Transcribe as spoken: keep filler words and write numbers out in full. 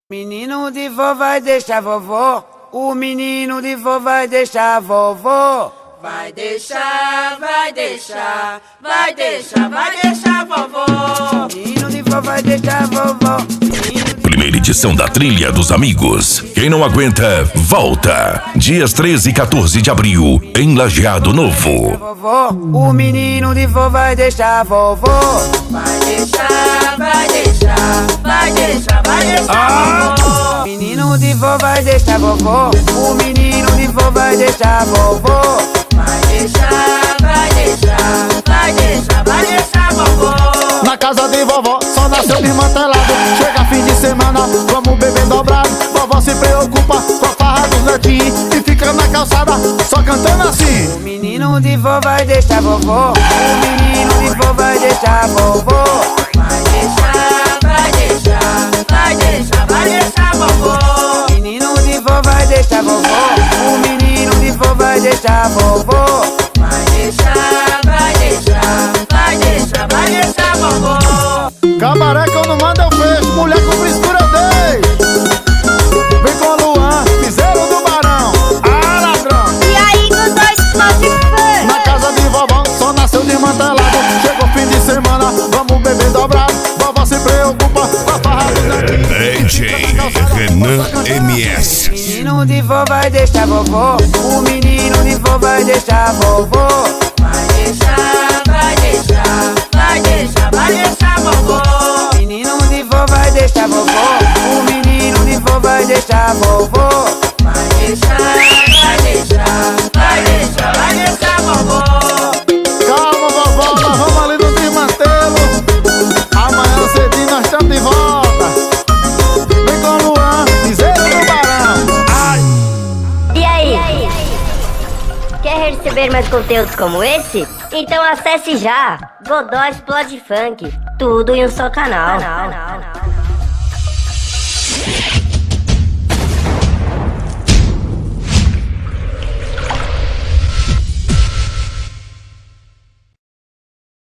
Menino de vó vai deixar vovó, o menino de vó vai deixar vovó. Vai deixar, vai deixar, vai deixar, vai deixar vovó. Menino de vó vai deixar vovó. Primeira edição da Trilha dos Amigos. Quem não aguenta, volta. Dias treze e quatorze de abril, em Lajeado Novo. Vovó, o menino de vó vai deixar vovó. Vai deixar, vai deixar, vai deixar, vai deixar Ah! vovó. Menino de vó vai deixar vovó, o menino de vó vai deixar vovó. Vai deixar, vai deixar, vai deixar, vai deixar vovó. Na casa de vovó só nasceu desmantelado. Chega fim de semana, vamos beber dobrado. Vovó se preocupa com a farra dos netinhos e fica na calçada só cantando assim. O menino de vó vai deixar vovó, o menino de vó vai deixar vovó. Vai deixar, vai deixar, vai deixar, vai deixar vovó. Menino de vó vai deixar vovó, o menino de vó vai deixar vovó. Vai deixar, vai deixar, vai deixar, vai deixar vovó. Cabaré que eu não mando eu fecho, mulher com frescura eu dei. Vem com o Luan, piseiro do Barão. Ah, ladrão! E aí, com dois Spotify? Na casa de vovó só nasceu desmantelado. Chegou fim de semana, vamos beber dobrado. Vovó se preocupa com a farra dos netinhos. D J Renan M S. Menino de vó vai deixar vovó, o menino de vó vai deixar vovó. Vai deixar, vai deixar, vai deixar, vai deixar vovó. Menino de vó vai deixar vovó, o menino de vó vai deixar vovó. Vai deixar, vai deixar, vai deixar, vai deixar vovó. Calma, vovó, nós vamos ali no desmantelo. Amanhã cedinho nós estamos de volta. Vem com o Luan, piseiro do Barão. Ai! E aí? Quer receber mais conteúdos como esse? Então acesse já Godó Explode Funk. Tudo em um só canal.